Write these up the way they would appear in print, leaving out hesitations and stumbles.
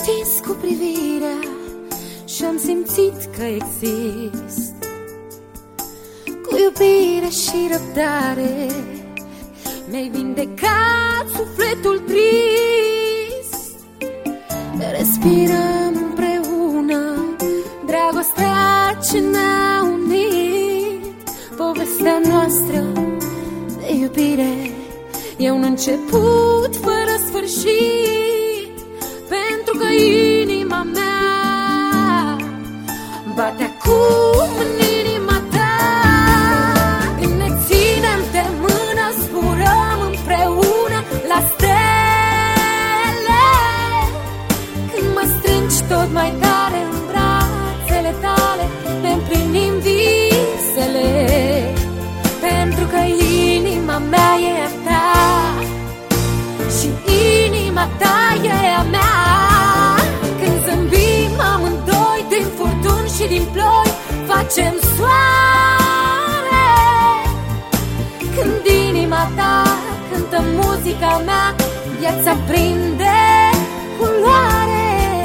atins cu privirea și-am simțit că exist. Cu iubire și răbdare mi-ai vindecat sufletul trist. Respirăm împreună dragostea ce ne-a unit. Povestea noastră de iubire e un început fără sfârșit, pentru că inima mea bate acum în inima ta. Când ne ținem de mână, zburăm împreună la stele. Când mă strângi tot mai tare în brațele tale, ne împlinim visele, pentru că inima mea e a ta și inima ta e a mea. Când zâmbim amândoi din furtuni și din ploi, facem soare. Când inima ta cântă muzica mea, viața prinde culoare.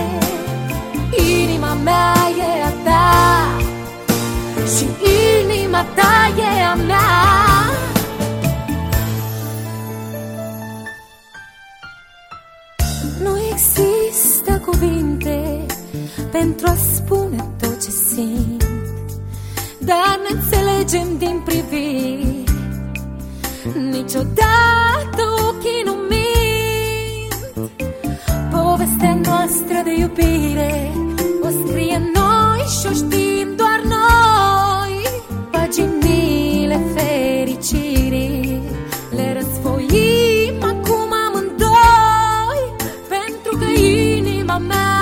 Inima mea e a ta și inima ta e a mea. Nu există cuvinte pentru a spune tot ce simt, dar ne înțelegem din priviri. Niciodată ochii nu mint. Povestea noastră de iubire o scriem noi și o știm doar noi. Paginile fericirii le răsfoim acum amândoi, pentru că inima mea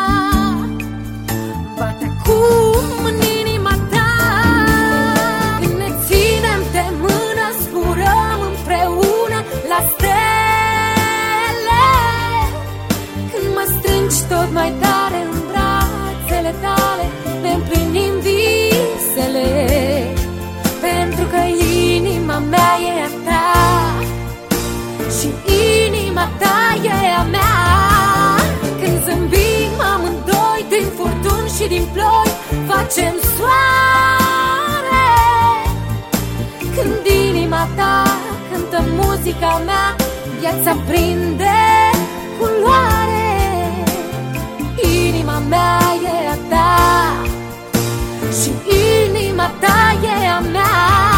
bate acum în inima ta. Când ne ținem de mână, zburăm împreună la stele. Când mă strângi tot mai tare în brațele tale, ne împlinim visele, pentru că inima mea e a ta și inima ta e a mea. Când zâmbim amândoi din furtuni și din ploi, facem soare. Când inima ta cântă muzica mea, viața prinde culoare. Inima mea e a ta și inima ta e a mea.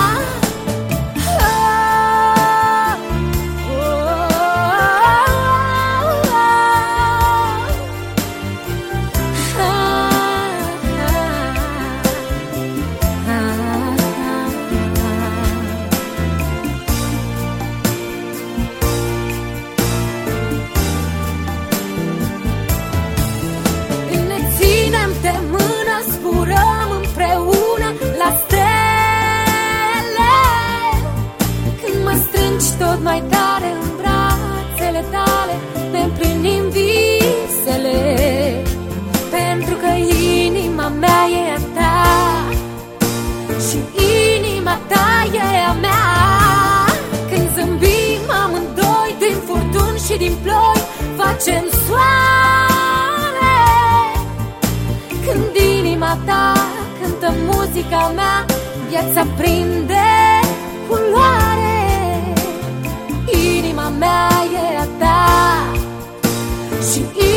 Tot mai tare în brațele tale, ne împlinim visele, pentru că inima mea e a ta și inima ta e a mea. Când zâmbim amândoi din furtuni și din ploi, facem soare. Când inima ta cântă muzica mea, viața prinde culoare. Inima mea e a ta și